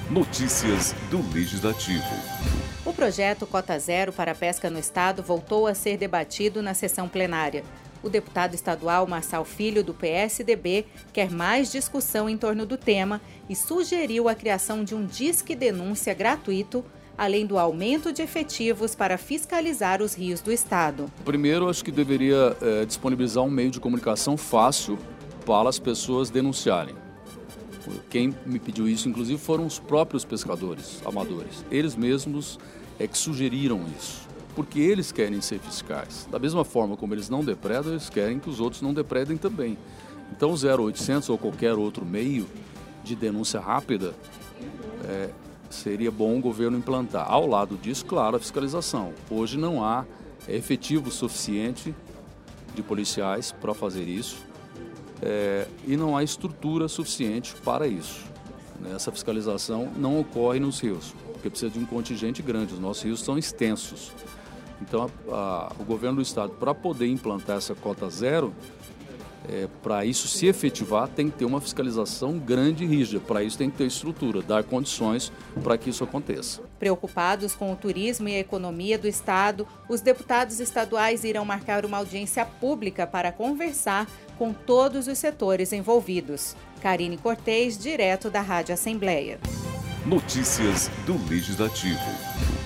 Notícias do Legislativo. O projeto Cota Zero para a pesca no estado voltou a ser debatido na sessão plenária. O deputado estadual Marçal Filho, do PSDB, quer mais discussão em torno do tema e sugeriu a criação de um disque denúncia gratuito, além do aumento de efetivos para fiscalizar os rios do estado. Primeiro, acho que deveria disponibilizar um meio de comunicação fácil para as pessoas denunciarem. Quem me pediu isso, inclusive, foram os próprios pescadores amadores. Eles mesmos que sugeriram isso, porque eles querem ser fiscais. Da mesma forma como eles não depredam, eles querem que os outros não depredem também. Então, o 0800 ou qualquer outro meio de denúncia rápida seria bom o governo implantar. Ao lado disso, claro, a fiscalização. Hoje não há efetivo suficiente de policiais para fazer isso. E não há estrutura suficiente para isso. Essa fiscalização não ocorre nos rios, porque precisa de um contingente grande. Os nossos rios são extensos. Então, o governo do estado, para poder implantar essa cota zero, para isso se efetivar, tem que ter uma fiscalização grande e rígida. Para isso tem que ter estrutura, dar condições para que isso aconteça. Preocupados com o turismo e a economia do estado, os deputados estaduais irão marcar uma audiência pública para conversar com todos os setores envolvidos. Karine Cortez, direto da Rádio Assembleia. Notícias do Legislativo.